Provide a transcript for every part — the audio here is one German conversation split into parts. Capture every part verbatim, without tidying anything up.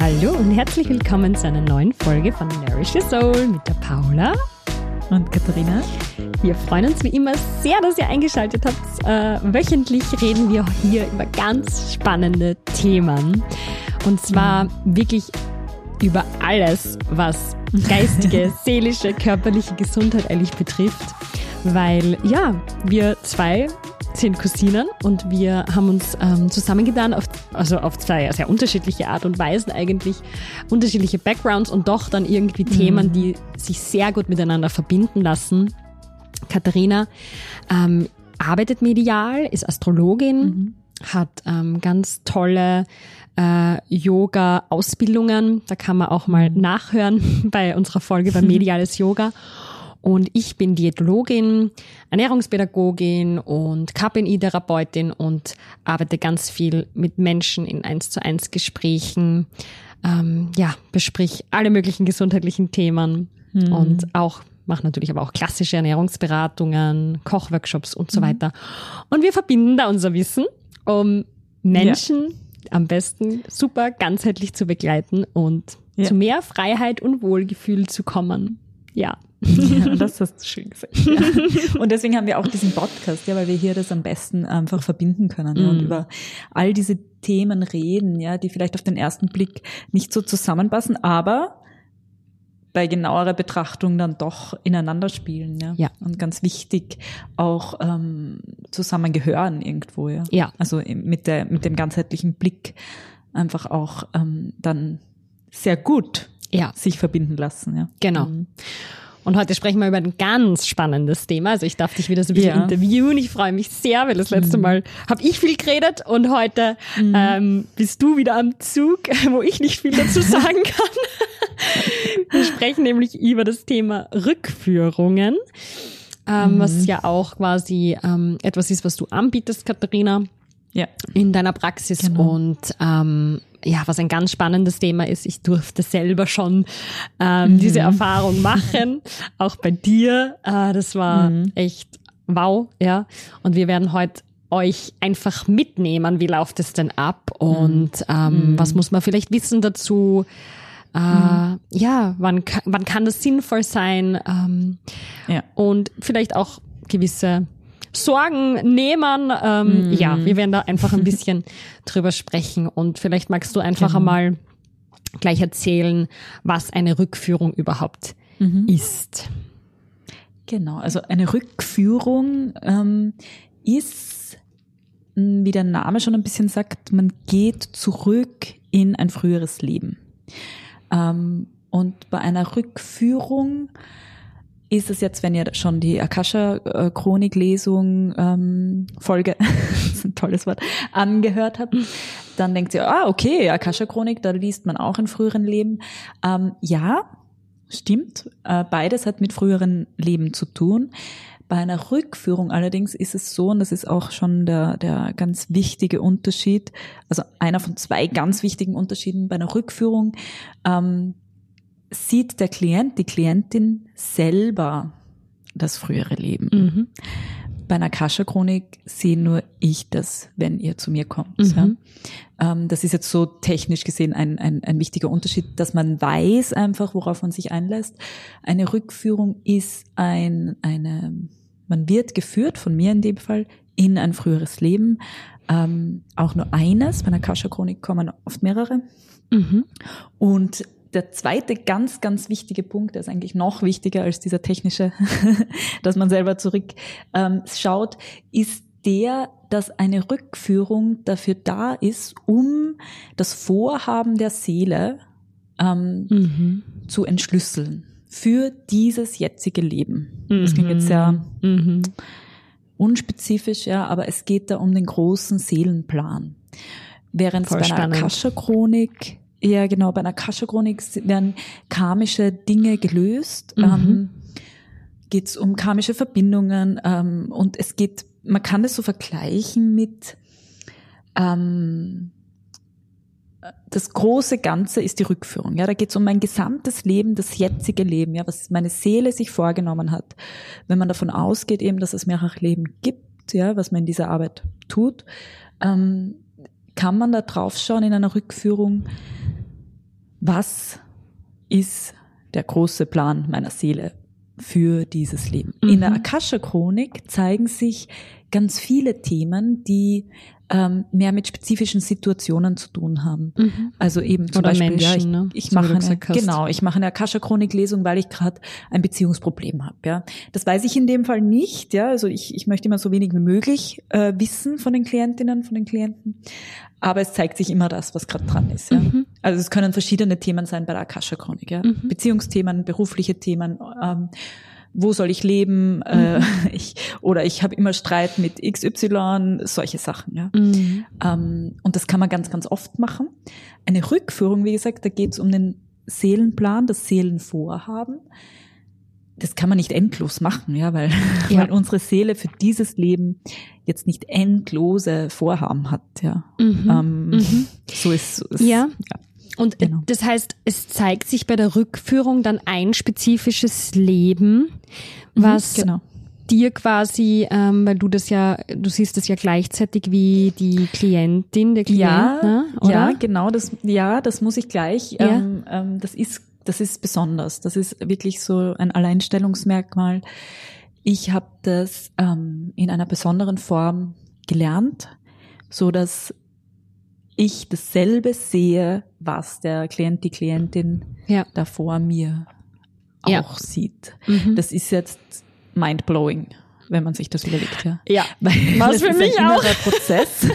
Hallo und herzlich willkommen zu einer neuen Folge von Nourish Your Soul mit der Paula und Katharina. Wir freuen uns wie immer sehr, dass ihr eingeschaltet habt. Äh, wöchentlich reden wir hier über ganz spannende Themen. Und zwar mhm. wirklich über alles, was geistige, seelische, körperliche Gesundheit eigentlich betrifft. Weil, ja, wir zwei sind Cousinen und wir haben uns ähm, zusammengetan, auf, also auf zwei sehr unterschiedliche Art und Weisen eigentlich, unterschiedliche Backgrounds und doch dann irgendwie mhm. Themen, die sich sehr gut miteinander verbinden lassen. Katharina ähm, arbeitet medial, ist Astrologin, mhm. hat ähm, ganz tolle äh, Yoga-Ausbildungen. Da kann man auch mal nachhören bei unserer Folge bei Mediales Yoga. Und ich bin Diätologin, Ernährungspädagogin und K P N I-Therapeutin und arbeite ganz viel mit Menschen in eins zu eins Gesprächen. Ähm, ja, besprich alle möglichen gesundheitlichen Themen mhm. und auch mache natürlich aber auch klassische Ernährungsberatungen, Kochworkshops und so mhm. weiter. Und wir verbinden da unser Wissen, um Menschen ja. am besten super ganzheitlich zu begleiten und ja. zu mehr Freiheit und Wohlgefühl zu kommen. Ja. Ja, das hast du schön gesagt. Ja. Und deswegen haben wir auch diesen Podcast, ja, weil wir hier das am besten einfach verbinden können ja, mm. und über all diese Themen reden, ja, die vielleicht auf den ersten Blick nicht so zusammenpassen, aber bei genauerer Betrachtung dann doch ineinander spielen, ja. ja. Und ganz wichtig auch ähm, zusammengehören irgendwo, ja. ja. Also mit der mit dem ganzheitlichen Blick einfach auch ähm, dann sehr gut ja. sich verbinden lassen, ja. Genau. Mhm. Und heute sprechen wir über ein ganz spannendes Thema. Also ich darf dich wieder so ein bisschen ja. interviewen. Ich freue mich sehr, weil das letzte mhm. Mal habe ich viel geredet und heute mhm. ähm, bist du wieder am Zug, wo ich nicht viel dazu sagen kann. Wir sprechen nämlich über das Thema Rückführungen, ähm, mhm. was ja auch quasi ähm, etwas ist, was du anbietest, Katharina, ja. in deiner Praxis. Genau. Und ähm, ja, was ein ganz spannendes Thema ist, ich durfte selber schon ähm, mhm. diese Erfahrung machen, auch bei dir. Äh, das war mhm. echt wow, ja. Und wir werden heute euch einfach mitnehmen, wie läuft es denn ab und ähm, mhm. was muss man vielleicht wissen dazu? Äh, mhm. Ja, wann, wann kann das sinnvoll sein? Ähm, ja. Und vielleicht auch gewisse Sorgen nehmen. Ähm, mm. Ja, wir werden da einfach ein bisschen drüber sprechen und vielleicht magst du einfach genau. einmal gleich erzählen, was eine Rückführung überhaupt mhm. ist. Genau, also eine Rückführung ähm, ist, wie der Name schon ein bisschen sagt, man geht zurück in ein früheres Leben. Ähm, und bei einer Rückführung ist es jetzt, wenn ihr schon die Akasha-Chronik-Lesung ähm, Folge, das ist ein tolles Wort, angehört habt, dann denkt ihr, ah, okay, Akasha-Chronik, da liest man auch in früheren Leben. Ähm, ja, stimmt, äh, beides hat mit früheren Leben zu tun. Bei einer Rückführung allerdings ist es so, und das ist auch schon der, der ganz wichtige Unterschied, also einer von zwei ganz wichtigen Unterschieden bei einer Rückführung, ähm, sieht der Klient, die Klientin selber das frühere Leben. Mhm. Bei einer Akasha-Chronik sehe nur ich das, wenn ihr zu mir kommt. Mhm. Ja. Ähm, das ist jetzt so technisch gesehen ein, ein, ein wichtiger Unterschied, dass man weiß einfach, worauf man sich einlässt. Eine Rückführung ist ein, eine, man wird geführt, von mir in dem Fall, in ein früheres Leben. Ähm, auch nur eines, bei einer Akasha-Chronik kommen oft mehrere. Mhm. Und der zweite ganz, ganz wichtige Punkt, der ist eigentlich noch wichtiger als dieser technische, dass man selber zurück ähm, schaut, ist der, dass eine Rückführung dafür da ist, um das Vorhaben der Seele ähm, mhm. zu entschlüsseln für dieses jetzige Leben. Mhm. Das klingt jetzt sehr mhm. unspezifisch, ja, aber es geht da um den großen Seelenplan. Während Voll bei einer spannend. Akasha-Chronik Ja, genau. Bei einer Akasha-Chronik werden karmische Dinge gelöst. Mhm. Ähm, geht es um karmische Verbindungen ähm, und es geht, man kann das so vergleichen mit ähm, das große Ganze ist die Rückführung. Ja, da geht es um mein gesamtes Leben, das jetzige Leben, ja, was meine Seele sich vorgenommen hat. Wenn man davon ausgeht, eben, dass es mehrere Leben gibt, ja, was man in dieser Arbeit tut, ähm, kann man da drauf schauen in einer Rückführung, was ist der große Plan meiner Seele für dieses Leben? Mhm. In der Akasha-Chronik zeigen sich ganz viele Themen, die ähm, mehr mit spezifischen Situationen zu tun haben. Mhm. Also eben zum Oder Beispiel, Menschen, ja, ich, ne? ich so mache eine, genau, ich mache eine Akasha-Chronik-Lesung, weil ich gerade ein Beziehungsproblem habe. Ja, das weiß ich in dem Fall nicht. Ja, also ich, ich möchte immer so wenig wie möglich äh, wissen von den Klientinnen, von den Klienten. Aber es zeigt sich immer das, was gerade dran ist. Ja. Mhm. Also es können verschiedene Themen sein bei der Akasha-Chronik. Ja, mhm. Beziehungsthemen, berufliche Themen. Ähm, Wo soll ich leben? Mhm. Äh, ich, oder ich habe immer Streit mit X Y, solche Sachen. Ja. Mhm. Ähm, und das kann man ganz, ganz oft machen. Eine Rückführung, wie gesagt, da geht es um den Seelenplan, das Seelenvorhaben. Das kann man nicht endlos machen, ja, weil, ja. weil unsere Seele für dieses Leben jetzt nicht endlose Vorhaben hat. Ja. Mhm. Ähm, mhm. So ist es. Ja. ja. Und genau. Das heißt, es zeigt sich bei der Rückführung dann ein spezifisches Leben, was genau. dir quasi, ähm, weil du das ja, du siehst das ja gleichzeitig wie die Klientin, der Klient, ja, ne? Oder? Ja, genau, das, ja, das muss ich gleich. Ja. Ähm, ähm, das ist, das ist besonders. Das ist wirklich so ein Alleinstellungsmerkmal. Ich habe das ähm, in einer besonderen Form gelernt, so dass ich dasselbe sehe, was der Klient, die Klientin ja. da vor mir auch ja. sieht. Mhm. Das ist jetzt mindblowing, wenn man sich das überlegt. Ja, ja. Weil was das für mich ist ein auch. innerer Prozess.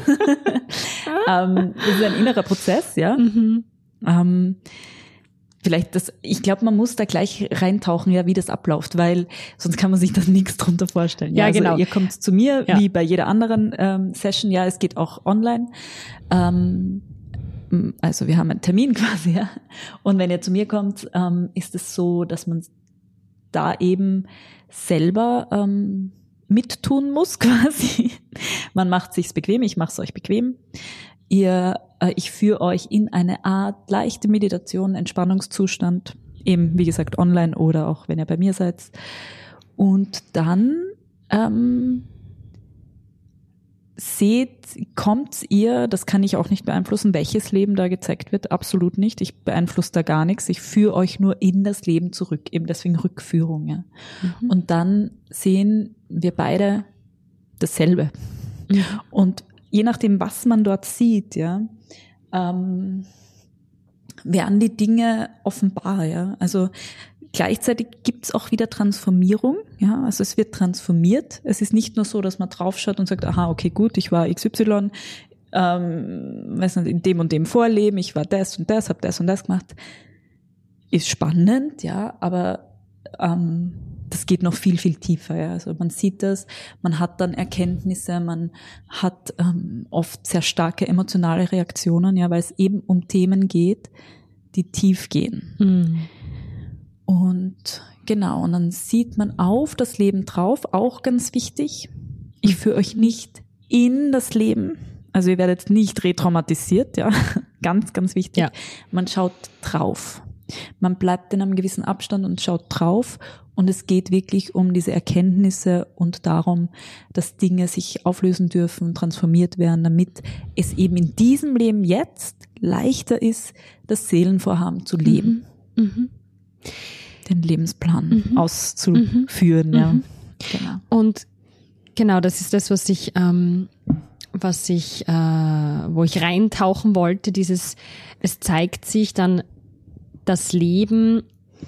ähm, das ist ein innerer Prozess, ja. Mhm. Ähm, Vielleicht das, ich glaube, man muss da gleich reintauchen, ja, wie das abläuft, weil sonst kann man sich das nichts drunter vorstellen. Ja, ja also genau. Ihr kommt zu mir, ja. wie bei jeder anderen ähm, Session, ja, es geht auch online. Ähm, also wir haben einen Termin quasi, ja. Und wenn ihr zu mir kommt, ähm, ist es so, dass man da eben selber ähm, mittun muss quasi. Man macht sich's bequem, ich mache es euch bequem. Ihr, äh, ich führe euch in eine Art leichte Meditation, Entspannungszustand, eben wie gesagt online oder auch wenn ihr bei mir seid. Und dann ähm, seht, kommt ihr, das kann ich auch nicht beeinflussen, welches Leben da gezeigt wird, absolut nicht. Ich beeinflusse da gar nichts. Ich führe euch nur in das Leben zurück, eben deswegen Rückführung. Ja. Mhm. Und dann sehen wir beide dasselbe. Mhm. Und je nachdem, was man dort sieht, ja, ähm, werden die Dinge offenbar, ja. Also gleichzeitig gibt's auch wieder Transformierung, ja. Also es wird transformiert. Es ist nicht nur so, dass man draufschaut und sagt, aha, okay, gut, ich war X Y, ähm, weiß nicht, in dem und dem Vorleben, ich war das und das, habe das und das gemacht. Ist spannend, ja, aber ähm, das geht noch viel, viel tiefer. Ja. Also man sieht das, man hat dann Erkenntnisse, man hat ähm, oft sehr starke emotionale Reaktionen, ja, weil es eben um Themen geht, die tief gehen. Mhm. Und genau, und dann sieht man auf das Leben drauf, auch ganz wichtig. Ich führe euch nicht in das Leben, also ihr werdet nicht retraumatisiert, ja, ganz, ganz wichtig. Ja. Man schaut drauf. Man bleibt in einem gewissen Abstand und schaut drauf. Und es geht wirklich um diese Erkenntnisse und darum, dass Dinge sich auflösen dürfen und transformiert werden, damit es eben in diesem Leben jetzt leichter ist, das Seelenvorhaben zu leben. Mhm. Mhm. Den Lebensplan mhm. auszuführen. Mhm. Ja. Genau. Und genau, das ist das, was ich, ähm, was ich, äh, wo ich reintauchen wollte. Dieses, es zeigt sich dann das Leben,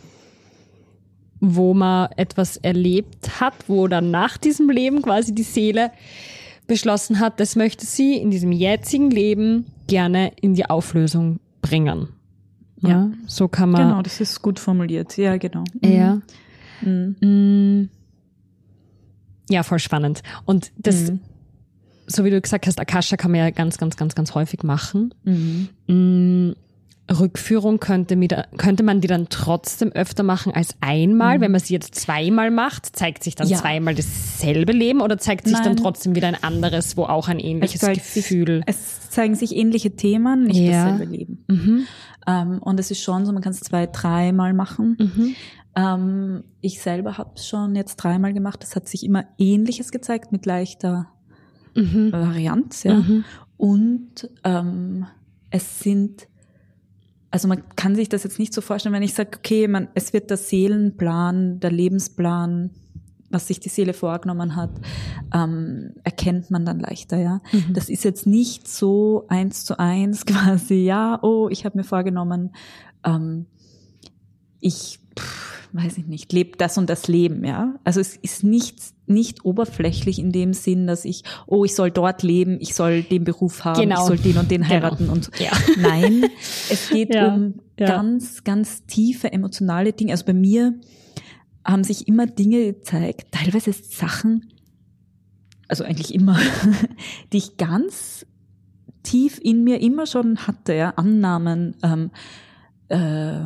wo man etwas erlebt hat, wo dann nach diesem Leben quasi die Seele beschlossen hat, das möchte sie in diesem jetzigen Leben gerne in die Auflösung bringen. Ja, ja, so kann man. Genau, das ist gut formuliert. Ja, genau. Ja. Mhm. Ja, voll spannend. Und das, mhm. so wie du gesagt hast, Akasha kann man ja ganz, ganz, ganz, ganz häufig machen. Mhm. Mhm. Rückführung könnte, mit, könnte man die dann trotzdem öfter machen als einmal? Mhm. Wenn man sie jetzt zweimal macht, zeigt sich dann ja. zweimal dasselbe Leben oder zeigt sich Nein. dann trotzdem wieder ein anderes, wo auch ein ähnliches es Gefühl? Sich, es zeigen sich ähnliche Themen, nicht ja. dasselbe Leben. Mhm. Ähm, und es ist schon so, man kann es zwei, dreimal machen. Mhm. Ähm, ich selber habe es schon jetzt dreimal gemacht. Es hat sich immer Ähnliches gezeigt mit leichter mhm. Varianz. Ja. Mhm. Und ähm, es sind also man kann sich das jetzt nicht so vorstellen, wenn ich sage, okay, man, es wird der Seelenplan, der Lebensplan, was sich die Seele vorgenommen hat, ähm, erkennt man dann leichter, ja. Mhm. Das ist jetzt nicht so eins zu eins quasi, ja, oh, ich habe mir vorgenommen, ähm, ich pff, weiß ich nicht, lebe das und das Leben, ja. Also es ist nicht, nicht oberflächlich in dem Sinn, dass ich, oh, ich soll dort leben, ich soll den Beruf haben, genau. ich soll den und den heiraten genau. und so. Ja. Nein, es geht ja. um ja. ganz, ganz tiefe emotionale Dinge. Also bei mir haben sich immer Dinge gezeigt, teilweise Sachen, also eigentlich immer, die ich ganz tief in mir immer schon hatte, ja, Annahmen, ähm, äh,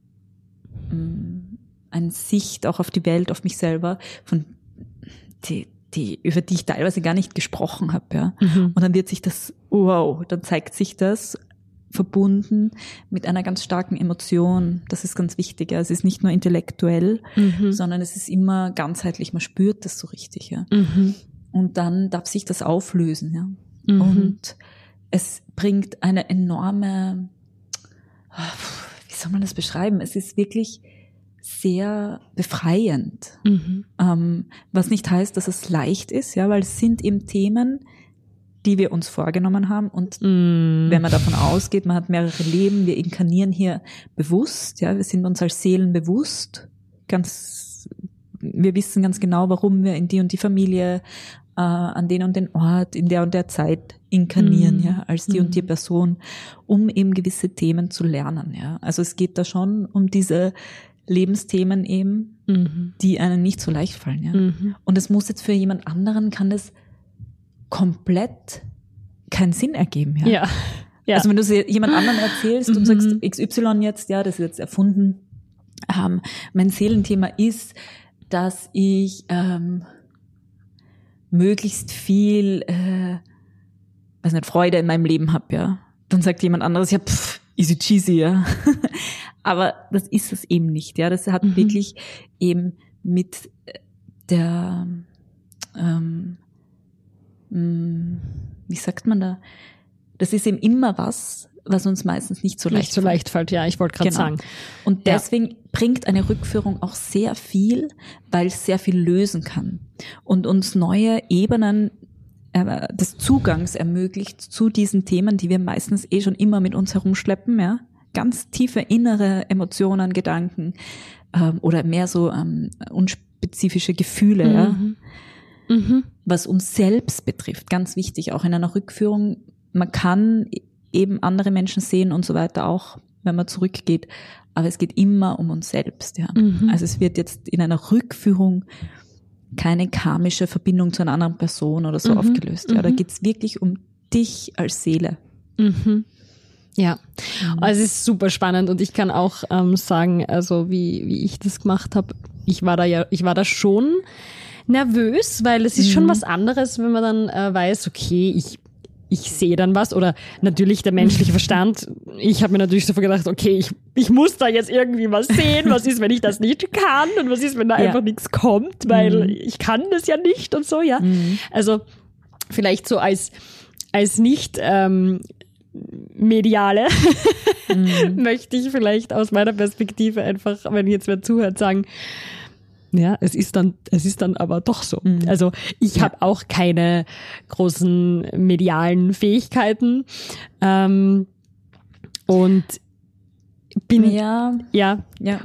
eine Sicht auch auf die Welt, auf mich selber, von die, die, über die ich teilweise gar nicht gesprochen habe, ja. Mhm. Und dann wird sich das, wow, dann zeigt sich das verbunden mit einer ganz starken Emotion. Das ist ganz wichtig. Ja. Es ist nicht nur intellektuell, mhm. sondern es ist immer ganzheitlich. Man spürt das so richtig. Ja. Mhm. Und dann darf sich das auflösen. Ja. Mhm. Und es bringt eine enorme, wie soll man das beschreiben? Es ist wirklich sehr befreiend. Mhm. Ähm, was nicht heißt, dass es leicht ist, ja, weil es sind eben Themen, die wir uns vorgenommen haben. Und mm. wenn man davon ausgeht, man hat mehrere Leben, wir inkarnieren hier bewusst, ja, wir sind uns als Seelen bewusst, ganz, wir wissen ganz genau, warum wir in die und die Familie, äh, an den und den Ort, in der und der Zeit inkarnieren, mm. ja, als die mm. und die Person, um eben gewisse Themen zu lernen, ja. Also es geht da schon um diese Lebensthemen eben, mm. die einem nicht so leicht fallen, ja. Mm. Und es muss jetzt für jemand anderen, kann das komplett keinen Sinn ergeben, ja. Ja. Ja. Also wenn du jemand anderen erzählst und mhm. sagst, X Y jetzt, ja, das ist jetzt erfunden, ähm, mein Seelenthema ist, dass ich ähm, möglichst viel, äh, weiß nicht, Freude in meinem Leben habe, ja. Dann sagt jemand anderes, ja, pff, easy cheesy, ja. Aber das ist es eben nicht, ja. Das hat mhm. wirklich eben mit der ähm, wie sagt man da? Das ist eben immer was, was uns meistens nicht so leicht Nicht so leicht fällt, ja, ich wollte gerade genau. sagen. Und deswegen ja. bringt eine Rückführung auch sehr viel, weil es sehr viel lösen kann und uns neue Ebenen äh, des Zugangs ermöglicht zu diesen Themen, die wir meistens eh schon immer mit uns herumschleppen, ja. Ganz tiefe innere Emotionen, Gedanken ähm, oder mehr so ähm, unspezifische Gefühle, mhm. ja. Mhm. Was uns selbst betrifft, ganz wichtig, auch in einer Rückführung, man kann eben andere Menschen sehen und so weiter auch, wenn man zurückgeht, aber es geht immer um uns selbst, ja. Mhm. Also es wird jetzt in einer Rückführung keine karmische Verbindung zu einer anderen Person oder so mhm. aufgelöst, ja. Da geht es wirklich um dich als Seele. Mhm. Ja, also es ist super spannend und ich kann auch ähm, sagen, also wie wie ich das gemacht habe, ich war da ja, ich war da schon nervös, weil es ist mhm. schon was anderes, wenn man dann äh, weiß, okay, ich ich sehe dann was oder natürlich der menschliche Verstand. Ich habe mir natürlich so gedacht, okay, ich ich muss da jetzt irgendwie was sehen. Was ist, wenn ich das nicht kann und was ist, wenn da ja. einfach nichts kommt, weil mhm. ich kann das ja nicht und so, ja. Mhm. Also vielleicht so als als nicht ähm, Mediale mhm. möchte ich vielleicht aus meiner Perspektive einfach, wenn jetzt wer zuhört, sagen, ja, es ist dann, es ist dann aber doch so. Mhm. Also ich ja. habe auch keine großen medialen Fähigkeiten ähm, und bin ja ja ja.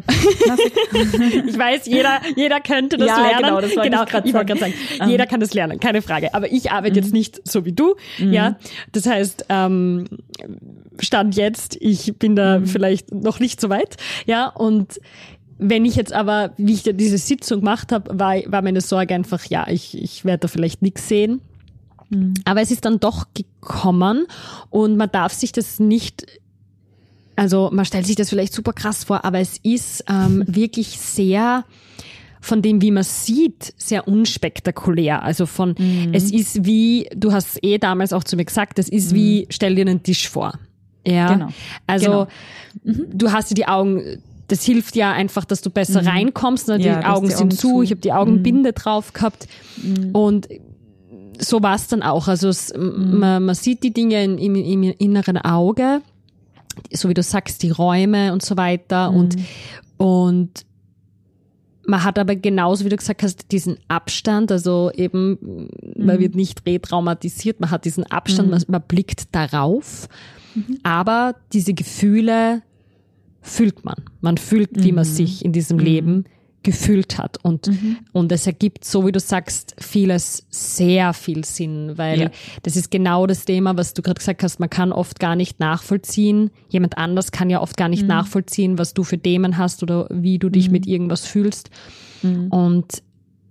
Ich weiß, jeder jeder könnte das ja, lernen. Genau, das wollte genau, ich gerade ich wollte sagen. Um. Jeder kann das lernen, keine Frage. Aber ich arbeite mhm. jetzt nicht so wie du. Mhm. Ja, das heißt, ähm, Stand jetzt, ich bin da mhm. vielleicht noch nicht so weit. Ja, und wenn ich jetzt aber, wie ich diese Sitzung gemacht habe, war, war meine Sorge einfach, ja, ich, ich werde da vielleicht nichts sehen. Mhm. Aber es ist dann doch gekommen und man darf sich das nicht, also man stellt sich das vielleicht super krass vor, aber es ist ähm, wirklich sehr, von dem, wie man sieht, sehr unspektakulär. Also von, mhm. es ist wie, du hast eh damals auch zu mir gesagt, es ist mhm. wie, stell dir einen Tisch vor. Ja, genau. Also genau. Mhm. du hast dir die Augen, das hilft ja einfach, dass du besser mhm. reinkommst. Die ja, Augen die sind Augen zu. zu, ich habe die Augenbinde mhm. drauf gehabt. Mhm. Und so war es dann auch. Also es, mhm. man, man sieht die Dinge in, im, im inneren Auge. so wie du sagst, die Räume und so weiter Mhm. und, und man hat aber genauso, wie du gesagt hast, diesen Abstand, also eben, man wird nicht retraumatisiert, man hat diesen Abstand, man, man blickt darauf, aber diese Gefühle fühlt man. Man fühlt, wie man sich in diesem Leben gefühlt hat und, und es ergibt, so wie du sagst, vieles sehr viel Sinn, weil Ja. das ist genau das Thema, was du gerade gesagt hast, man kann oft gar nicht nachvollziehen, jemand anders kann ja oft gar nicht nachvollziehen, was du für Themen hast oder wie du dich mit irgendwas fühlst und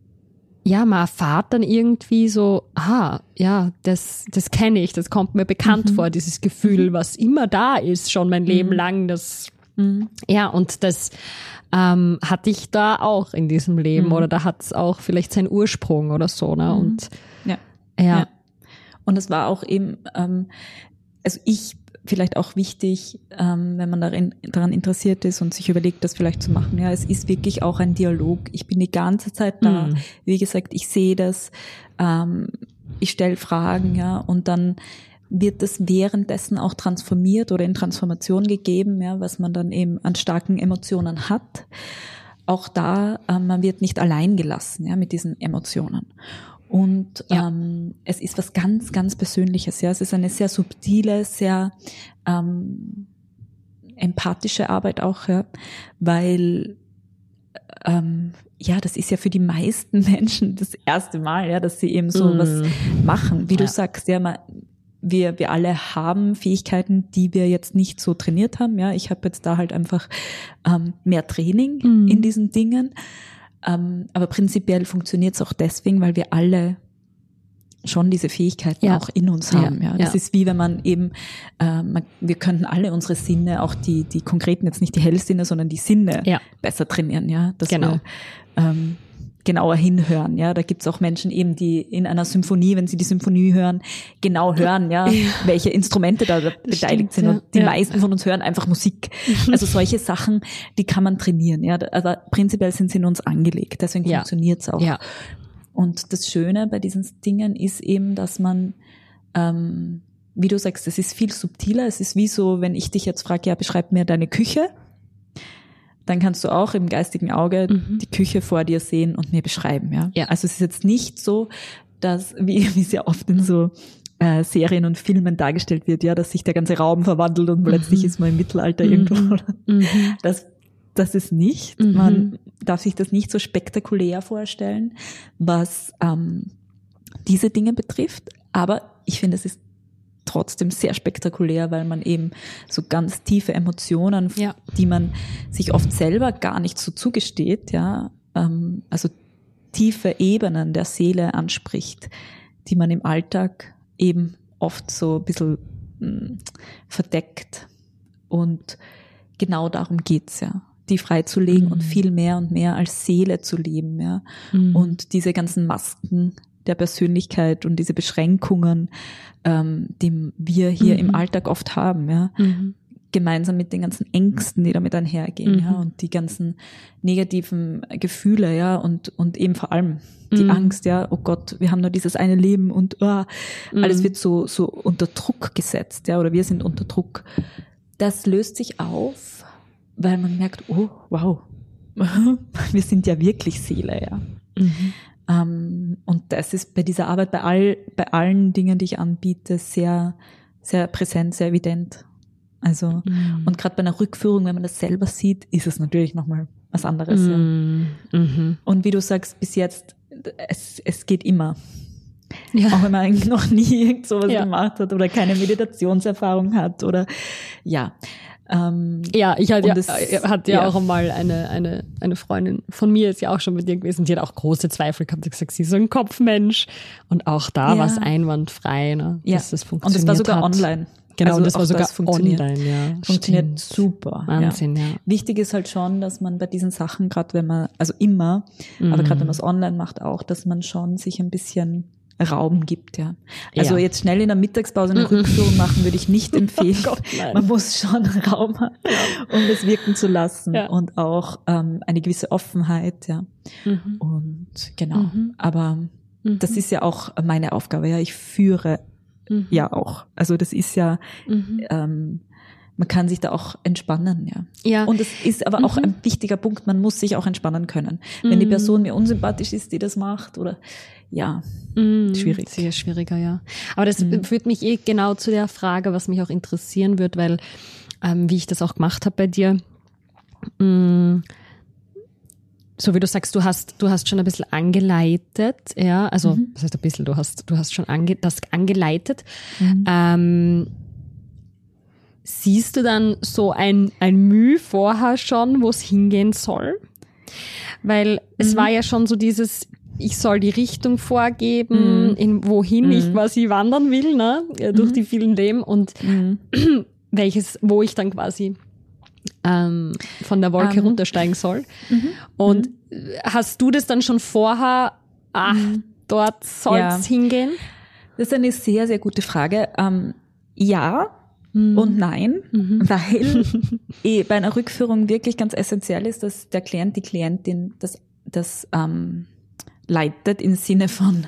ja, man erfahrt dann irgendwie so, ah, ja, das, das kenne ich, das kommt mir bekannt vor, dieses Gefühl, was immer da ist, schon mein Leben lang, das, ja, und das ähm, hatte ich da auch in diesem Leben oder da hat es auch vielleicht seinen Ursprung oder so, ne, und Ja. ja. Ja. Und es war auch eben, ähm, also ich vielleicht auch wichtig, ähm, wenn man darin, daran interessiert ist und sich überlegt, das vielleicht zu machen. Ja, es ist wirklich auch ein Dialog. Ich bin die ganze Zeit da. Mhm. Wie gesagt, ich sehe das, ähm, ich stelle Fragen, ja, und dann wird das währenddessen auch transformiert oder in Transformation gegeben, ja, was man dann eben an starken Emotionen hat. Auch da, ähm, man wird nicht allein gelassen, ja, mit diesen Emotionen. Und Ja. ähm, es ist was ganz, ganz Persönliches. Ja, es ist eine sehr subtile, sehr ähm, empathische Arbeit auch, ja, weil ähm, ja, das ist ja für die meisten Menschen das erste Mal, ja, dass sie eben so Mm. was machen. Wie du Ja. sagst, ja, man, wir wir alle haben Fähigkeiten, die wir jetzt nicht so trainiert haben. Ja, ich habe jetzt da halt einfach ähm, mehr Training Mhm. in diesen Dingen. Ähm, aber prinzipiell funktioniert es auch deswegen, weil wir alle schon diese Fähigkeiten Ja. auch in uns Ja, haben. Ja, das ja. ist wie wenn man eben, äh, man, wir könnten alle unsere Sinne, auch die die konkreten, jetzt nicht die Hellsinne, sondern die Sinne Ja. besser trainieren. Ja, dass Genau. wir ähm, genauer hinhören. Ja, da gibt's auch Menschen eben, die in einer Symphonie, wenn sie die Symphonie hören, genau hören, ja, welche Instrumente da beteiligt stimmt, sind. ja. Und die Ja. meisten von uns hören einfach Musik. Also solche Sachen, die kann man trainieren. Ja, aber prinzipiell sind sie in uns angelegt. Deswegen Ja. funktioniert's auch. Ja. Und das Schöne bei diesen Dingen ist eben, dass man, ähm, wie du sagst, es ist viel subtiler. Es ist wie so, wenn ich dich jetzt frage, ja, beschreib mir deine Küche, dann kannst du auch im geistigen Auge Mhm. die Küche vor dir sehen und mir beschreiben. Ja? Ja. Also es ist jetzt nicht so, dass, wie, wie es ja oft in so äh, Serien und Filmen dargestellt wird, ja, dass sich der ganze Raum verwandelt und plötzlich ist man im Mittelalter irgendwo. Mhm. Das, das ist nicht. Mhm. Man darf sich das nicht so spektakulär vorstellen, was ähm, diese Dinge betrifft. Aber ich finde, es ist trotzdem sehr spektakulär, weil man eben so ganz tiefe Emotionen, Ja. die man sich oft selber gar nicht so zugesteht, ja, ähm, also tiefe Ebenen der Seele anspricht, die man im Alltag eben oft so ein bisschen mh, verdeckt. Und genau darum geht's, ja, die freizulegen Mhm. und viel mehr und mehr als Seele zu leben, ja. Mhm. Und diese ganzen Masken der Persönlichkeit und diese Beschränkungen, ähm, die wir hier Mhm. im Alltag oft haben, ja, Mhm. gemeinsam mit den ganzen Ängsten, die damit einhergehen, Mhm. ja, und die ganzen negativen Gefühle, ja, und und eben vor allem die Mhm. Angst, ja, oh Gott, wir haben nur dieses eine Leben und oh, alles Mhm. wird so so unter Druck gesetzt, ja, oder wir sind unter Druck. Das löst sich auf, weil man merkt, oh, wow, wir sind ja wirklich Seele, ja. Mhm. Ähm, und das ist bei dieser Arbeit, bei all, bei allen Dingen, die ich anbiete, sehr, sehr präsent, sehr evident. Also, Mhm. und gerade bei einer Rückführung, wenn man das selber sieht, ist es natürlich nochmal was anderes. Ja. Mhm. Mhm. Und wie du sagst, bis jetzt, es, es geht immer. Ja. Auch wenn man eigentlich noch nie irgend sowas Ja. gemacht hat oder keine Meditationserfahrung hat oder, ja. Ähm, Ja, ich hatte ja, Und es- hatte ja, ja. auch einmal eine, eine, eine Freundin von mir, ist ja auch schon mit dir gewesen, die hat auch große Zweifel gehabt, sie hat gesagt, sie ist so ein Kopfmensch. Und auch da Ja. war es einwandfrei, ne, ja. dass das Und funktioniert es war sogar hat. online. Genau, Also und das war auch sogar das funktioniert. online, ja. Funktioniert Stimmt. super. Wahnsinn, ja. Wichtig ist halt schon, dass man bei diesen Sachen, gerade wenn man, also immer, Mhm. aber gerade wenn man es online macht auch, dass man schon sich ein bisschen Raum gibt, ja. Also Ja. jetzt schnell in der Mittagspause eine Rückführung machen würde ich nicht empfehlen. Oh Gott, nein. Man muss schon Raum haben, um das wirken zu lassen Ja. und auch ähm, eine gewisse Offenheit, ja. Mhm. Und genau, Mhm. aber Mhm. das ist ja auch meine Aufgabe, ja. Ich führe Mhm. ja auch. Also das ist ja, Mhm. ähm, man kann sich da auch entspannen, ja. Ja. Und es ist aber auch ein wichtiger Punkt, man muss sich auch entspannen können. Wenn die Person mir unsympathisch ist, die das macht, oder ja, Mm, schwierig. Sehr schwieriger, ja. Aber das mm. führt mich eh genau zu der Frage, was mich auch interessieren wird, weil, ähm, wie ich das auch gemacht habe bei dir, mm, so wie du sagst, du hast, du hast schon ein bisschen angeleitet, ja, also, mhm. das heißt ein bisschen, du hast, du hast schon ange, das angeleitet. Mhm. Ähm, siehst du dann so ein, ein Mühe vorher schon, wo es hingehen soll? Weil mhm. es war ja schon so dieses, ich soll die Richtung vorgeben, mhm. in wohin mhm. ich quasi wandern will, ne, durch mhm. die vielen Leben und mhm. welches, wo ich dann quasi ähm, von der Wolke um. runtersteigen soll. Mhm. Und mhm. hast du das dann schon vorher, ach, mhm. dort soll es ja. hingehen? Das ist eine sehr, sehr gute Frage. Ähm, ja mhm. und nein, mhm. weil eh bei einer Rückführung wirklich ganz essentiell ist, dass der Klient, die Klientin das, das ähm, leitet im Sinne von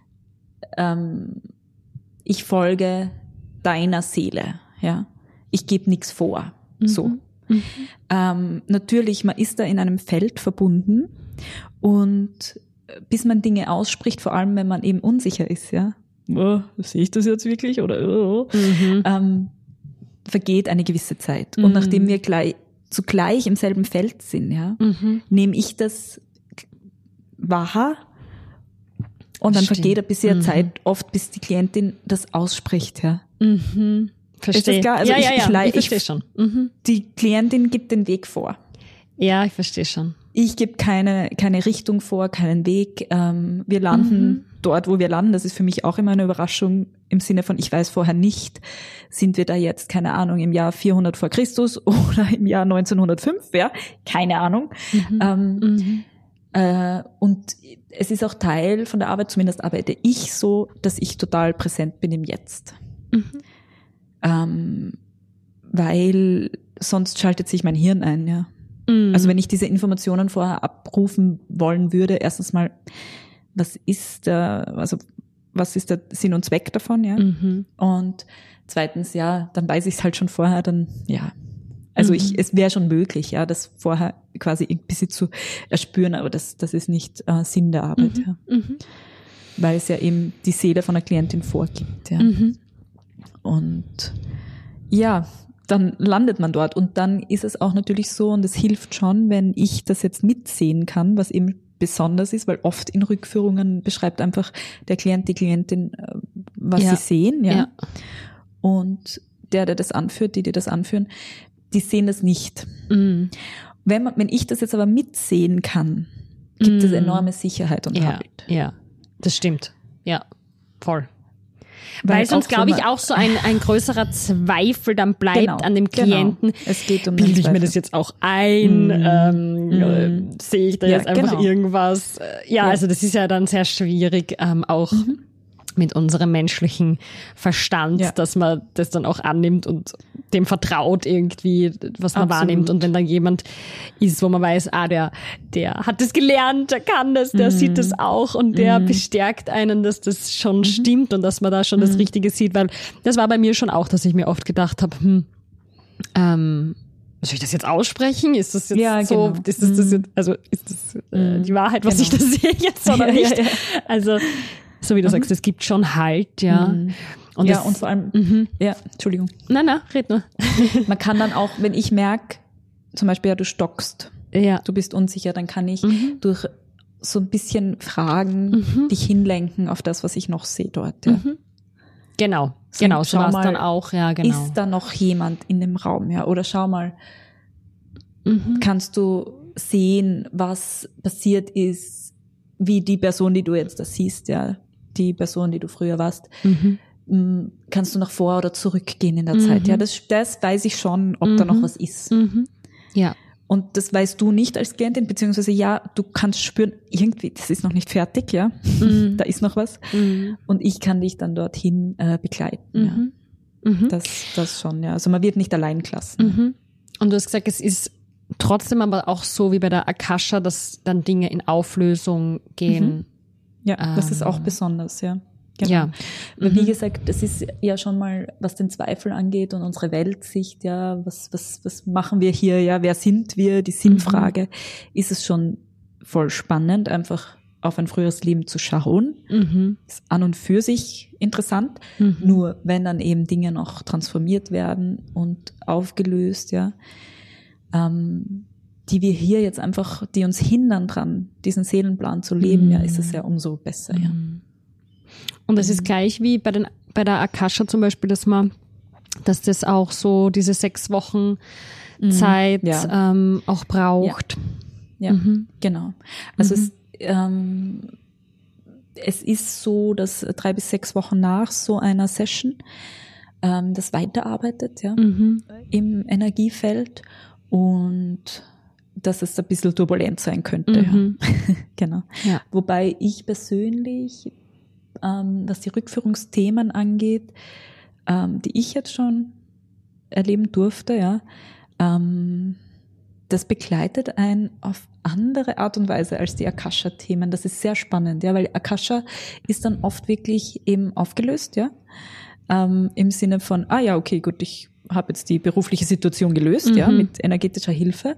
ähm, ich folge deiner Seele, ja. Ich gebe nichts vor, mhm. so. Mhm. Ähm, natürlich, man ist da in einem Feld verbunden und bis man Dinge ausspricht, vor allem wenn man eben unsicher ist, ja, oh, sehe ich das jetzt wirklich oder oh, mhm. ähm, vergeht eine gewisse Zeit. Mhm. Und nachdem wir gleich, zugleich im selben Feld sind, ja, mhm. nehme ich das wahr und dann Stimmt. vergeht ein bisschen mhm. Zeit, oft bis die Klientin das ausspricht, ja. Mhm. Verstehe. Ist das klar? Also ja, ich, ja, ja. ich, ich, ich verstehe schon. Mhm. Die Klientin gibt den Weg vor. Ja, ich verstehe schon. Ich gebe keine keine Richtung vor, keinen Weg. Ähm, wir landen mhm. dort, wo wir landen. Das ist für mich auch immer eine Überraschung im Sinne von, ich weiß vorher nicht, sind wir da jetzt, keine Ahnung, im Jahr vierhundert vor Christus oder im Jahr neunzehnhundertfünf, ja, keine Ahnung. Mhm. Ähm, mhm. Äh, und es ist auch Teil von der Arbeit, zumindest arbeite ich so, dass ich total präsent bin im Jetzt. Mhm. Ähm, weil sonst schaltet sich mein Hirn ein, ja. Mhm. Also wenn ich diese Informationen vorher abrufen wollen würde, erstens mal, was ist der, also was ist der Sinn und Zweck davon, ja? Mhm. Und zweitens, ja, dann weiß ich es halt schon vorher, dann, ja. Also ich, es wäre schon möglich, ja, das vorher quasi ein bisschen zu erspüren, aber das, das ist nicht äh, Sinn der Arbeit, mhm. ja. Mhm. Weil es ja eben die Seele von der Klientin vorgibt, ja. Mhm. Und ja, dann landet man dort und dann ist es auch natürlich so und es hilft schon, wenn ich das jetzt mitsehen kann, was eben besonders ist, weil oft in Rückführungen beschreibt einfach der Klient, die Klientin, was ja. sie sehen, ja. ja. Und der, der das anführt, die, die das anführen, die sehen das nicht. Mhm. Wenn man, wenn ich das jetzt aber mitsehen kann, gibt es mhm. enorme Sicherheit und ja. Halt. Ja, das stimmt. Ja, voll. Weil, Weil sonst, glaube ich, auch so ein, ein größerer Zweifel dann bleibt genau, an dem Klienten. Genau. Es geht um Bilde ich mir das jetzt auch ein? Mm. Ähm, mm. Sehe ich da ja, jetzt einfach genau. irgendwas? Ja, ja, also das ist ja dann sehr schwierig, ähm, auch mhm. mit unserem menschlichen Verstand, ja. dass man das dann auch annimmt und dem vertraut irgendwie, was man Absolut. wahrnimmt. Und wenn dann jemand ist, wo man weiß, ah, der, der hat das gelernt, der kann das, der mm. sieht das auch und der mm. bestärkt einen, dass das schon mm. stimmt und dass man da schon mm. das Richtige sieht. Weil das war bei mir schon auch, dass ich mir oft gedacht habe, hm, ähm, soll ich das jetzt aussprechen? Ist das jetzt ja, so, genau. ist das, das jetzt, also ist das äh, die Wahrheit, was genau. ich da sehe jetzt oder ja, nicht? Ja, ja. Also, so wie du mhm. sagst, es gibt schon Halt, ja. Mhm. Und ja, das, und vor allem, mhm. ja, Entschuldigung. Nein, nein, red nur. Man kann dann auch, wenn ich merke, zum Beispiel, ja, du stockst, ja. du bist unsicher, dann kann ich mhm. durch so ein bisschen Fragen mhm. dich hinlenken auf das, was ich noch sehe dort. Ja. Mhm. Genau, so, genau, so war es dann auch, ja, genau. Ist da noch jemand in dem Raum, ja? Oder schau mal, mhm. kannst du sehen, was passiert ist, wie die Person, die du jetzt da siehst, ja, die Person, die du früher warst, mhm. kannst du nach vor oder zurückgehen in der mhm. Zeit. Ja, das, das weiß ich schon, ob mhm. da noch was ist. Mhm. Ja. Und das weißt du nicht als Klientin, beziehungsweise ja, du kannst spüren, irgendwie, das ist noch nicht fertig, ja, mhm. da ist noch was. Mhm. Und ich kann dich dann dorthin äh, begleiten. Mhm. Ja. Mhm. Das, das schon, ja. Also man wird nicht allein gelassen. Mhm. Und du hast gesagt, es ist trotzdem aber auch so wie bei der Akasha, dass dann Dinge in Auflösung gehen. Mhm. Ja, ähm, das ist auch besonders, ja. Genau. Ja. Weil wie Mhm. gesagt, das ist ja schon mal, was den Zweifel angeht und unsere Weltsicht, ja, was, was, was machen wir hier, ja, wer sind wir, die Sinnfrage, mhm. ist es schon voll spannend, einfach auf ein früheres Leben zu schauen. Mhm. Ist an und für sich interessant. Mhm. Nur wenn dann eben Dinge noch transformiert werden und aufgelöst, ja, ähm, die wir hier jetzt einfach, die uns hindern dran, diesen Seelenplan zu leben, mhm. ja, ist es ja umso besser, ja. Und das ist gleich wie bei den, bei der Akasha zum Beispiel, dass man, dass das auch so diese sechs Wochen Mhm. Zeit Ja. ähm, auch braucht. Ja, Mhm. genau. Also Mhm. es, ähm, es ist so, dass drei bis sechs Wochen nach so einer Session ähm, das weiterarbeitet, ja, Mhm. im Energiefeld und dass es ein bisschen turbulent sein könnte. Mhm. Ja. Genau. Ja. Wobei ich persönlich, ähm, was die Rückführungsthemen angeht, ähm, die ich jetzt schon erleben durfte, ja, ähm, das begleitet einen auf andere Art und Weise als die Akasha-Themen. Das ist sehr spannend, ja, weil Akasha ist dann oft wirklich eben aufgelöst, ja, ähm, im Sinne von, ah ja, okay, gut, ich habe jetzt die berufliche Situation gelöst, Mhm. ja, mit energetischer Hilfe.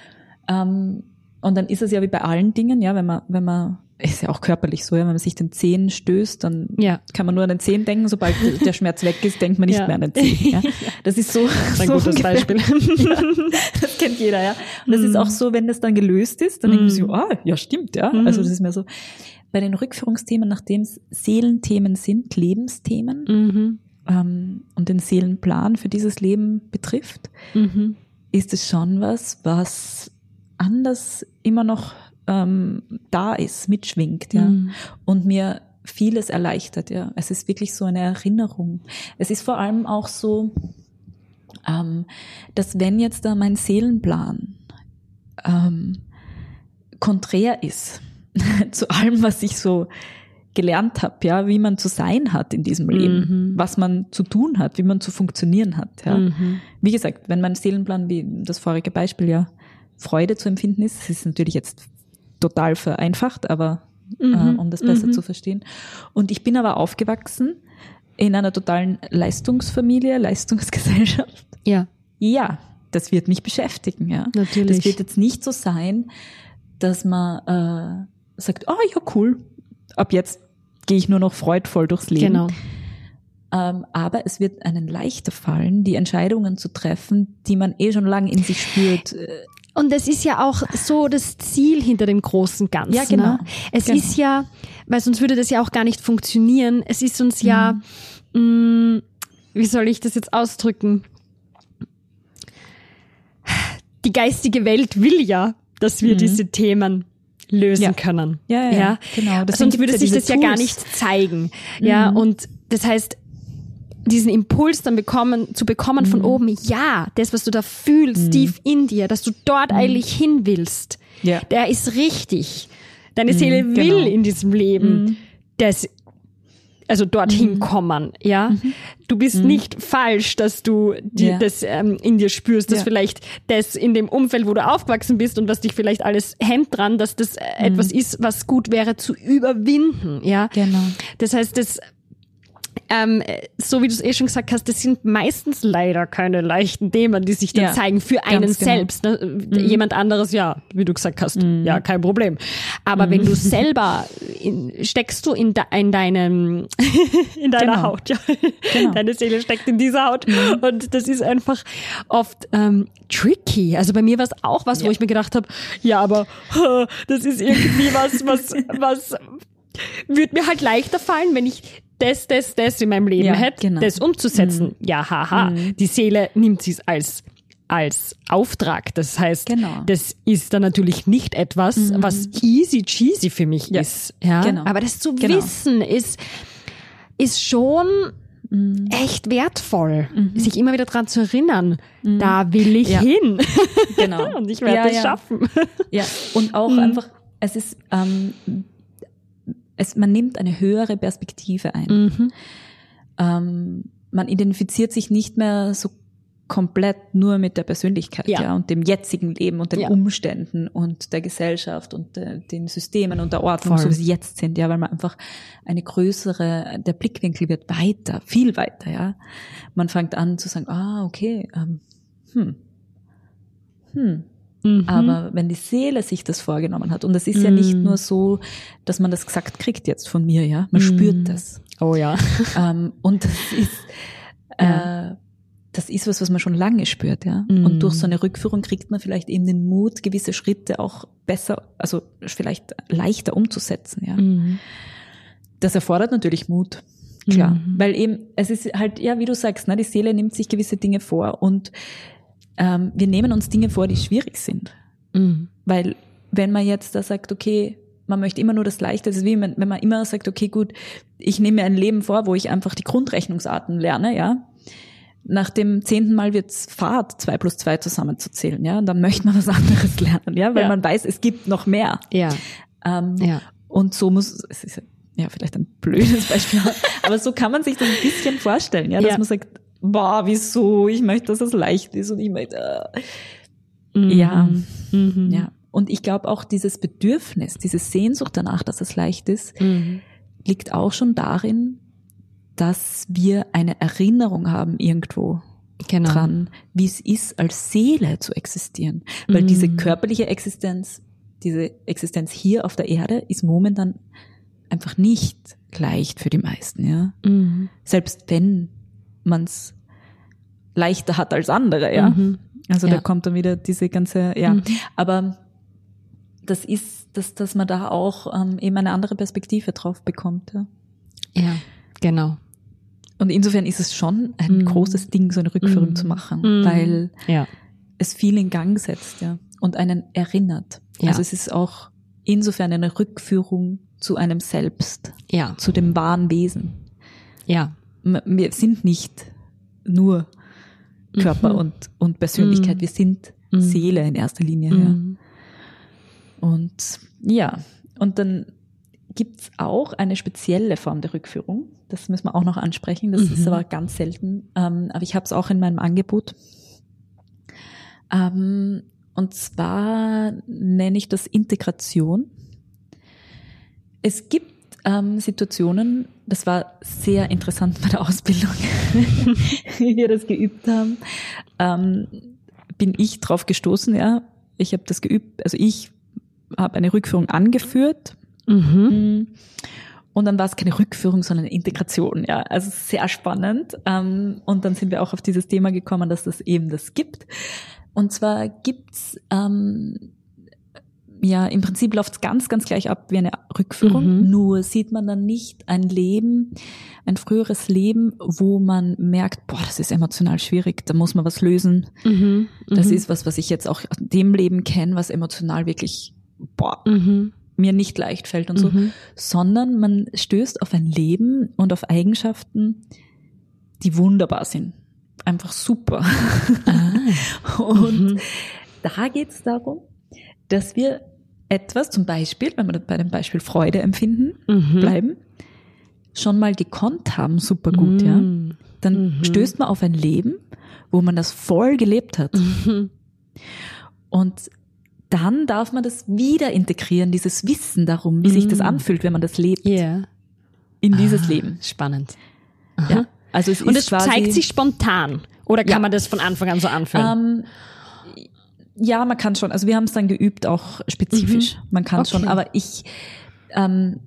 Ähm, und dann ist es ja wie bei allen Dingen, ja, wenn man, wenn man, ist ja auch körperlich so, ja, wenn man sich den Zehen stößt, dann Ja. kann man nur an den Zehen denken, sobald der Schmerz weg ist, denkt man nicht Ja. mehr an den Zehen. Ja. Das ist so, Das ist ein so gutes ungefähr. Beispiel. Ja, das kennt jeder, ja. Und das ist auch so, wenn das dann gelöst ist, dann denkt man sich, ah, ja, stimmt, ja. Mhm. Also das ist mehr so. Bei den Rückführungsthemen, nachdem es Seelenthemen sind, Lebensthemen, Mhm. ähm, und den Seelenplan für dieses Leben betrifft, Mhm. ist es schon was, was anders immer noch ähm, da ist, mitschwingt, ja, Mhm. und mir vieles erleichtert, ja. Es ist wirklich so eine Erinnerung. Es ist vor allem auch so, ähm, dass wenn jetzt da mein Seelenplan ähm, konträr ist zu allem, was ich so gelernt habe, ja, wie man zu sein hat in diesem Leben, Mhm. was man zu tun hat, wie man zu funktionieren hat, ja. Mhm. Wie gesagt, wenn mein Seelenplan, wie das vorige Beispiel ja, Freude zu empfinden ist, das ist natürlich jetzt total vereinfacht, aber Mhm. äh, um das besser Mhm. zu verstehen. Und ich bin aber aufgewachsen in einer totalen Leistungsfamilie, Leistungsgesellschaft. Ja, Ja, das wird mich beschäftigen, ja. natürlich. Das wird jetzt nicht so sein, dass man äh, sagt, oh ja, cool, ab jetzt gehe ich nur noch freudvoll durchs Leben. Genau. Ähm, aber es wird einen leichter fallen, die Entscheidungen zu treffen, die man eh schon lange in sich spürt. Äh, Und es ist ja auch so das Ziel hinter dem großen Ganzen. Ja, genau. Ne? Es Genau. ist ja, weil sonst würde das ja auch gar nicht funktionieren. Es ist uns ja, Mhm. mh, wie soll ich das jetzt ausdrücken? Die geistige Welt will ja, dass wir Mhm. diese Themen lösen Ja. können. Ja, ja, ja, genau. Deswegen Sonst würde gibt's sich ja das diese ja gar Tools. nicht zeigen. Ja, Mhm. und das heißt, diesen Impuls dann bekommen, zu bekommen von oben, ja, das, was du da fühlst, tief in dir, dass du dort eigentlich hin willst, Ja. der ist richtig. Deine Seele will genau. in diesem Leben das, also dorthin kommen, ja. Du bist nicht falsch, dass du die, Ja. das ähm, in dir spürst, dass Ja. vielleicht das in dem Umfeld, wo du aufgewachsen bist und was dich vielleicht alles hemmt dran, dass das äh, etwas ist, was gut wäre zu überwinden, ja. Genau. Das heißt, das ähm, so wie du es eh schon gesagt hast, das sind meistens leider keine leichten Themen, die sich dann Ja, zeigen für einen ganz genau. selbst. Ne? Jemand anderes, ja, wie du gesagt hast, ja, kein Problem. Aber wenn du selber in, steckst du in, de, in deinem in deiner Genau. Haut, ja. Genau. Deine Seele steckt in dieser Haut und das ist einfach oft ähm, tricky. Also bei mir war es auch was, wo Ja. ich mir gedacht habe, ja, aber das ist irgendwie was, was, was würde mir halt leichter fallen, wenn ich das, das, das in meinem Leben Ja, hätte, genau. das umzusetzen. Ja, haha. Die Seele nimmt es als als Auftrag. Das heißt, Genau. das ist dann natürlich nicht etwas, was easy cheesy für mich Ja, ist. Ja, genau. aber das zu Genau. wissen ist ist schon echt wertvoll, sich immer wieder dran zu erinnern. Da will ich Ja. hin. Genau. Und ich werde Ja, es ja. schaffen. Ja, und auch einfach, es ist, ähm, es, man nimmt eine höhere Perspektive ein. Mhm. Ähm, man identifiziert sich nicht mehr so komplett nur mit der Persönlichkeit, ja, Ja. und dem jetzigen Leben und den Ja. Umständen und der Gesellschaft und de, den Systemen und der Ordnung, Voll. so wie sie jetzt sind, ja, weil man einfach eine größere, der Blickwinkel wird weiter, viel weiter, ja. Man fängt an zu sagen, ah, okay, ähm, hm, hm. Mhm. Aber wenn die Seele sich das vorgenommen hat, und das ist ja nicht nur so, dass man das gesagt kriegt jetzt von mir, ja, man spürt das. Oh ja. Ähm, und das ist, Ja. äh, das ist was, was man schon lange spürt, ja. Mhm. Und durch so eine Rückführung kriegt man vielleicht eben den Mut, gewisse Schritte auch besser, also vielleicht leichter umzusetzen, ja. Mhm. Das erfordert natürlich Mut, klar. Mhm. Weil eben, es ist halt, ja, wie du sagst, ne, die Seele nimmt sich gewisse Dinge vor und ähm, wir nehmen uns Dinge vor, die schwierig sind. Mhm. Weil wenn man jetzt da sagt, okay, man möchte immer nur das Leichte, das ist wie wenn man immer sagt, okay, gut, ich nehme mir ein Leben vor, wo ich einfach die Grundrechnungsarten lerne, ja. Nach dem zehnten Mal wird's Fahrt, zwei plus zwei zusammenzuzählen, ja. Und dann möchte man was anderes lernen, ja, weil Ja. man weiß, es gibt noch mehr. Ja. Ähm, Ja. Und so muss, es ist ja vielleicht ein blödes Beispiel, aber so kann man sich das ein bisschen vorstellen, ja, dass Ja. man sagt, boah, wieso, ich möchte, dass es leicht ist und ich möchte, äh, Mhm. ja, Mhm. ja. Und ich glaube auch dieses Bedürfnis, diese Sehnsucht danach, dass es leicht ist, Mhm. liegt auch schon darin, dass wir eine Erinnerung haben irgendwo Genau. dran, wie es ist, als Seele zu existieren. Weil Mhm. diese körperliche Existenz, diese Existenz hier auf der Erde ist momentan einfach nicht leicht für die meisten, ja. Mhm. Selbst wenn man es leichter hat als andere, ja. Mhm. Also Ja. da kommt dann wieder diese ganze, ja. Mhm. Aber das ist, dass, dass man da auch ähm, eben eine andere Perspektive drauf bekommt, ja. Ja, genau. Und insofern ist es schon ein Mhm. großes Ding, so eine Rückführung Mhm. zu machen, Mhm. weil Ja. es viel in Gang setzt, ja, und einen erinnert. Ja. Also es ist auch insofern eine Rückführung zu einem Selbst, Ja. zu dem wahren Wesen. Ja. M- Wir sind nicht nur Körper Mhm. und, und Persönlichkeit, Mhm. wir sind Mhm. Seele in erster Linie, ja. Mhm. Und ja, und dann gibt's auch eine spezielle Form der Rückführung. Das müssen wir auch noch ansprechen. Das Mhm. ist aber ganz selten. Ähm, aber ich habe es auch in meinem Angebot. Ähm, und zwar nenne ich das Integration. Es gibt ähm, Situationen, das war sehr interessant bei der Ausbildung, wie wir das geübt haben, ähm, bin ich drauf gestoßen, ja. Ich habe das geübt, also ich habe eine Rückführung angeführt. Mhm. Und dann war es keine Rückführung, sondern eine Integration, ja. Also sehr spannend. Ähm, und dann sind wir auch auf dieses Thema gekommen, dass das eben das gibt. Und zwar gibt's, ähm, ja, im Prinzip läuft's ganz, ganz gleich ab wie eine Rückführung. Mhm. Nur sieht man dann nicht ein Leben, ein früheres Leben, wo man merkt, boah, das ist emotional schwierig, da muss man was lösen. Mhm. Das Mhm. ist was, was ich jetzt auch aus dem Leben kenne, was emotional wirklich, boah, Mhm. mir nicht leicht fällt und so, Mhm. sondern man stößt auf ein Leben und auf Eigenschaften, die wunderbar sind. Einfach super. Ah. Und Mhm. da geht es darum, dass wir etwas, zum Beispiel, wenn wir bei dem Beispiel Freude empfinden, Mhm. bleiben, schon mal gekonnt haben, super gut, ja. Mhm. Dann Mhm. stößt man auf ein Leben, wo man das voll gelebt hat. Mhm. Und dann darf man das wieder integrieren, dieses Wissen darum, wie sich das Mhm. anfühlt, wenn man das lebt, Ja. in dieses Ah, Leben. Spannend. Ja. Also es Und ist es quasi, zeigt sich spontan. Oder kann Ja. man das von Anfang an so anführen? ähm, ja, man kann schon. Also wir haben es dann geübt, auch spezifisch. Man kann Okay. schon, aber ich, ähm,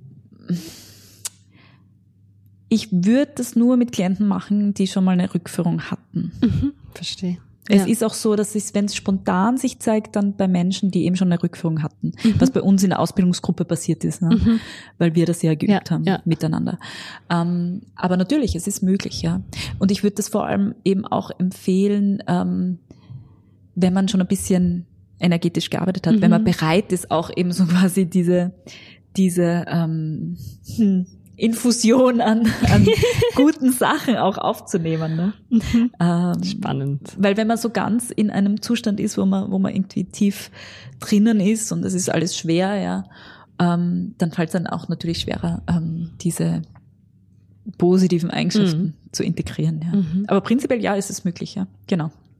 ich würde das nur mit Klienten machen, die schon mal eine Rückführung hatten. Mhm. Verstehe. Es Ja. ist auch so, dass es, wenn es spontan sich zeigt, dann bei Menschen, die eben schon eine Rückführung hatten, was bei uns in der Ausbildungsgruppe passiert ist, ne? Mhm. Weil wir das ja geübt Ja, haben ja. miteinander. Ähm, aber natürlich, es ist möglich, ja. Und ich würde das vor allem eben auch empfehlen, ähm, wenn man schon ein bisschen energetisch gearbeitet hat, Mhm. wenn man bereit ist, auch eben so quasi diese diese ähm, hm, Infusion an, an guten Sachen auch aufzunehmen. Ne? Mhm. Ähm, Spannend. Weil wenn man so ganz in einem Zustand ist, wo man, wo man irgendwie tief drinnen ist und es ist alles schwer, ja, ähm, dann fällt es dann auch natürlich schwerer, ähm, diese positiven Eigenschaften Mhm. zu integrieren. Ja. Mhm. Aber prinzipiell ja, ist es möglich, ja, genau.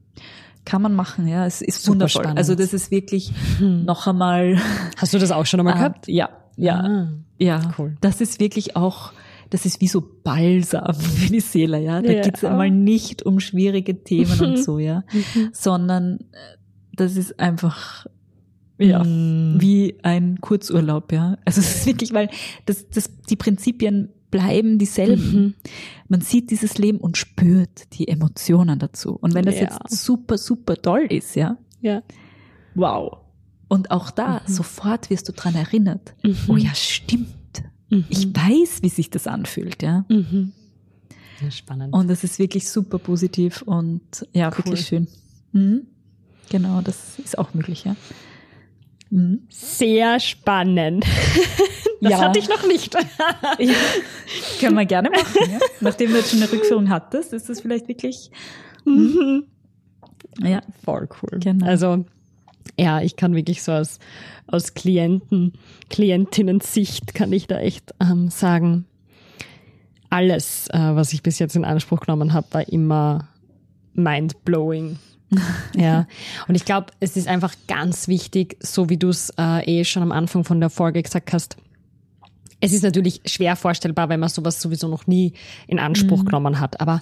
Kann man machen, ja. Es ist Super wundervoll. spannend. Also das ist wirklich hm. noch einmal. Hast du das auch schon einmal äh, gehabt? Ja, ja, ah, ja. Cool. Das ist wirklich auch, das ist wie so Balsam für die Seele, ja. Da ja. geht's einmal nicht um schwierige Themen und so, ja, Mhm. sondern das ist einfach ja Mm. wie ein Kurzurlaub, ja. Also es ist wirklich, weil das, das, die Prinzipien bleiben dieselben. Mhm. Man sieht dieses Leben und spürt die Emotionen dazu. Und wenn das Ja. jetzt super, super toll ist, ja, Ja. wow. Und auch da, Mhm. sofort wirst du dran erinnert. Mhm. Oh ja, stimmt. Mhm. Ich weiß, wie sich das anfühlt, ja. Mhm. Ja, spannend. Und das ist wirklich super positiv und ja, Cool. wirklich schön. Mhm. Genau, das ist auch möglich, ja. Mhm. Sehr spannend. Das Ja. hatte ich noch nicht. Ja, können wir gerne machen, ja. Nachdem du jetzt schon eine Rückführung hattest, ist das vielleicht wirklich, Mhm. ja, Voll cool. Genau. Also, ja, ich kann wirklich so aus, aus Klienten, Klientinnen-Sicht kann ich da echt ähm, sagen, alles, äh, was ich bis jetzt in Anspruch genommen habe, war immer mind-blowing. Ja, und ich glaube, es ist einfach ganz wichtig, so wie du es äh, eh schon am Anfang von der Folge gesagt hast. Es ist natürlich schwer vorstellbar, wenn man sowas sowieso noch nie in Anspruch Mhm. genommen hat. Aber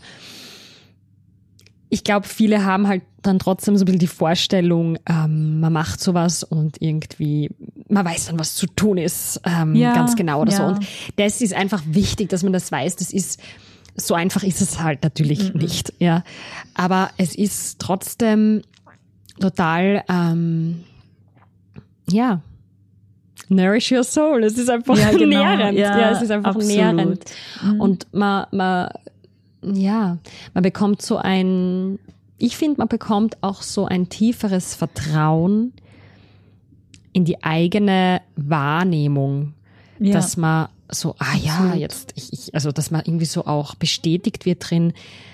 ich glaube, viele haben halt dann trotzdem so ein bisschen die Vorstellung, ähm, man macht sowas und irgendwie, man weiß dann, was zu tun ist, ähm, Ja, ganz genau oder ja. so. Und das ist einfach wichtig, dass man das weiß. Das ist, so einfach ist es halt natürlich Mhm. nicht, ja. Aber es ist trotzdem total, ähm, ja, nourish your soul. Es ist einfach Ja, genau. nährend. Ja, Ja, es ist einfach absolut. nährend. Mhm. Und man, man, ja, man bekommt so ein, ich finde, man bekommt auch so ein tieferes Vertrauen in die eigene Wahrnehmung, Ja. dass man so, ah ja, Absolut. jetzt, ich, ich, also dass man irgendwie so auch bestätigt wird drin,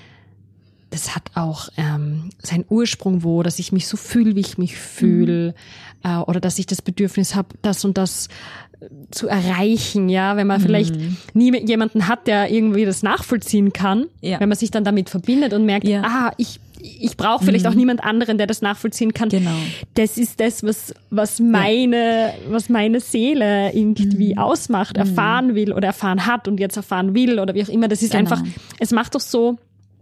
das hat auch ähm, seinen Ursprung wo, dass ich mich so fühle, wie ich mich fühle, Mhm. äh, oder dass ich das Bedürfnis habe, das und das äh, zu erreichen, ja, wenn man Mhm. vielleicht nie mit jemanden hat, der irgendwie das nachvollziehen kann, Ja. wenn man sich dann damit verbindet und merkt, Ja. ah, ich ich brauche vielleicht Mhm. auch niemand anderen, der das nachvollziehen kann. Genau. Das ist das, was was meine was meine Seele irgendwie Mhm. ausmacht, erfahren will oder erfahren hat und jetzt erfahren will oder wie auch immer. Das ist Genau. einfach, es macht doch so,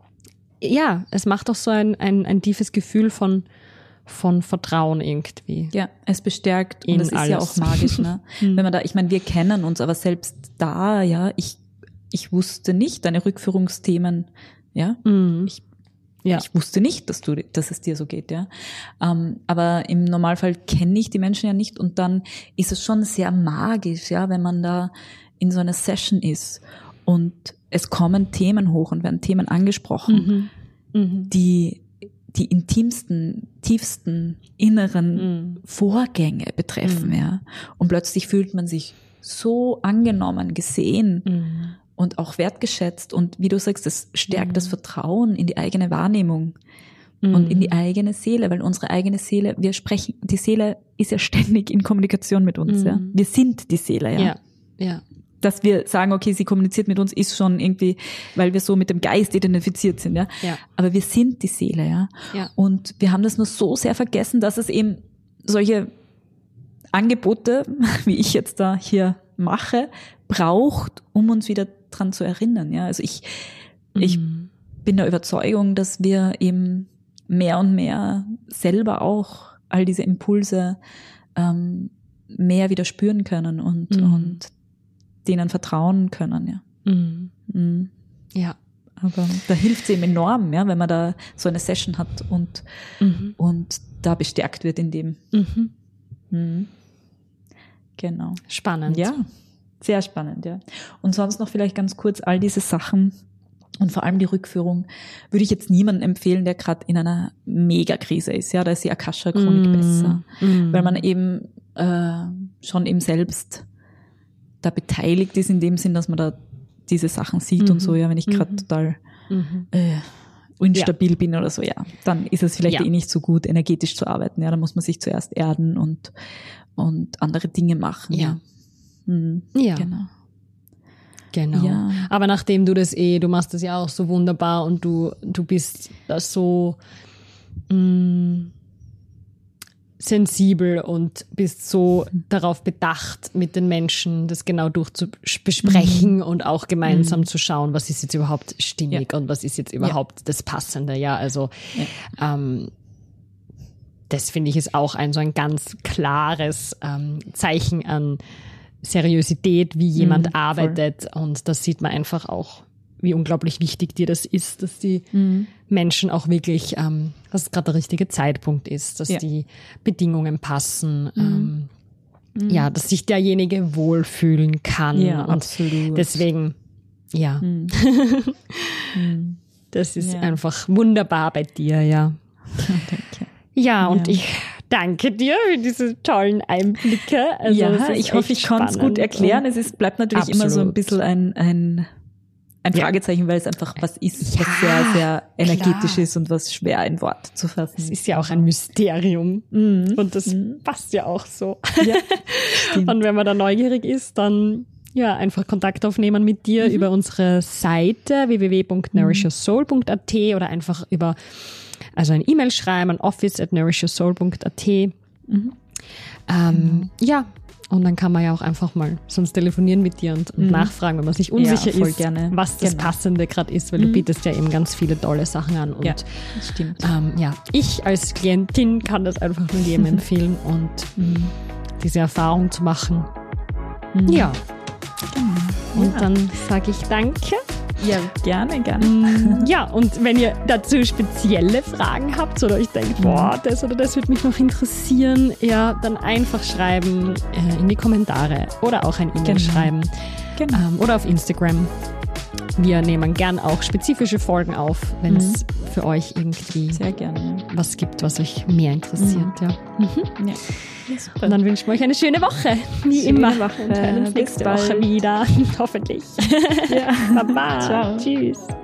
ja, es macht doch so ein, ein, ein tiefes Gefühl von, von Vertrauen irgendwie. Ja, es bestärkt In und es ist ja alles. auch magisch, ne? Mhm. Wenn man da, ich meine, wir kennen uns, aber selbst da, ja, ich ich wusste nicht deine Rückführungsthemen, ja, Mhm. ich Ja. ich wusste nicht, dass du, dass es dir so geht, ja. Ähm, aber im Normalfall kenne ich die Menschen ja nicht und dann ist es schon sehr magisch, ja, wenn man da in so einer Session ist und es kommen Themen hoch und werden Themen angesprochen, Mhm. Mhm. die die intimsten, tiefsten, inneren Mhm. Vorgänge betreffen, Mhm. ja. Und plötzlich fühlt man sich so angenommen, gesehen Mhm. und auch wertgeschätzt. Und wie du sagst, das stärkt Mhm. das Vertrauen in die eigene Wahrnehmung Mhm. und in die eigene Seele, weil unsere eigene Seele, wir sprechen, die Seele ist ja ständig in Kommunikation mit uns, Mhm. ja. Wir sind die Seele, ja. Ja, ja. Dass wir sagen, okay, sie kommuniziert mit uns, ist schon irgendwie, weil wir so mit dem Geist identifiziert sind, ja. Ja. Aber wir sind die Seele, ja. Ja. Und wir haben das nur so sehr vergessen, dass es eben solche Angebote, wie ich jetzt da hier mache, braucht, um uns wieder dran zu erinnern, ja. Also ich, ich Mhm. bin der Überzeugung, dass wir eben mehr und mehr selber auch all diese Impulse ähm, mehr wieder spüren können und, Mhm. und denen vertrauen können, ja. Mhm. Mhm. Ja. Aber da hilft es eben enorm, ja, wenn man da so eine Session hat und, Mhm. und da bestärkt wird in dem. Mhm. Mhm. Genau. Spannend. Ja, sehr spannend, ja. Und sonst noch vielleicht ganz kurz all diese Sachen und vor allem die Rückführung würde ich jetzt niemandem empfehlen, der gerade in einer Megakrise ist. Ja, da ist die Akasha-Chronik Mhm. besser, Mhm. weil man eben äh, schon eben selbst da beteiligt ist in dem Sinn, dass man da diese Sachen sieht Mhm. und so. Ja, wenn ich gerade Mhm. total Mhm. äh, instabil bin oder so, ja, dann ist es vielleicht Ja. eh nicht so gut, energetisch zu arbeiten. Ja, da muss man sich zuerst erden und und andere Dinge machen. Ja. Mhm. Ja. Genau. Genau. Ja. Aber nachdem du das eh, du machst das ja auch so wunderbar und du, du bist da so, mh, sensibel und bist so darauf bedacht, mit den Menschen das genau durchzubesprechen mhm. und auch gemeinsam mhm. zu schauen, was ist jetzt überhaupt stimmig ja. und was ist jetzt überhaupt ja. das Passende. Ja, also ja. Ähm, das finde ich ist auch ein so ein ganz klares ähm, Zeichen an Seriosität, wie jemand mhm, arbeitet. Voll. Und das sieht man einfach auch, wie unglaublich wichtig dir das ist, dass die mhm. Menschen auch wirklich, ähm, dass es gerade der richtige Zeitpunkt ist, dass ja. die Bedingungen passen, mhm. Ähm, mhm. ja, dass sich derjenige wohlfühlen kann. Ja, und absolut. Deswegen, ja, mhm. das ist ja. einfach wunderbar bei dir, ja. Danke. Ja, und ja. ich danke dir für diese tollen Einblicke. Also ja, ich hoffe, ich kann es gut erklären. Es ist, bleibt natürlich Absolut. immer so ein bisschen ein, ein, ein Fragezeichen, ja. weil es einfach was ist, ja, was sehr, sehr energetisch klar. ist und was schwer in Worte zu fassen ist. Es ist ja auch ein Mysterium. Mhm. Und das mhm. passt ja auch so. Ja, und wenn man da neugierig ist, dann ja, einfach Kontakt aufnehmen mit dir mhm. über unsere Seite w w w punkt nourish your soul punkt a t oder einfach über also eine E-Mail schreiben an office at nourish your soul punkt a t. Mhm. Ähm, mhm. Ja, und dann kann man ja auch einfach mal sonst telefonieren mit dir und, und mhm. nachfragen, wenn man sich unsicher ja, ist, gerne. was das genau. Passende gerade ist, weil mhm. du bietest ja eben ganz viele tolle Sachen an. Und ja, das stimmt. Ähm, ja, ich als Klientin kann das einfach nur jedem empfehlen und mhm. diese Erfahrung zu machen. Mhm. Ja. Genau. Und ja. dann sage ich danke. Ja, gerne, gerne. Ja, und wenn ihr dazu spezielle Fragen habt oder euch denkt, boah, das oder das würde mich noch interessieren, ja, dann einfach schreiben äh, in die Kommentare oder auch ein E-Mail genau. schreiben genau. Ähm, oder auf Instagram. Wir nehmen gern auch spezifische Folgen auf, wenn es mhm. für euch irgendwie Sehr gerne. was gibt, was euch mehr interessiert. Mhm. Ja. Mhm. Ja. Ja, und dann wünschen wir euch eine schöne Woche, wie schöne immer. Woche. Und hören uns nächste Woche wieder, hoffentlich. Ja. Baba. Ciao. Tschüss.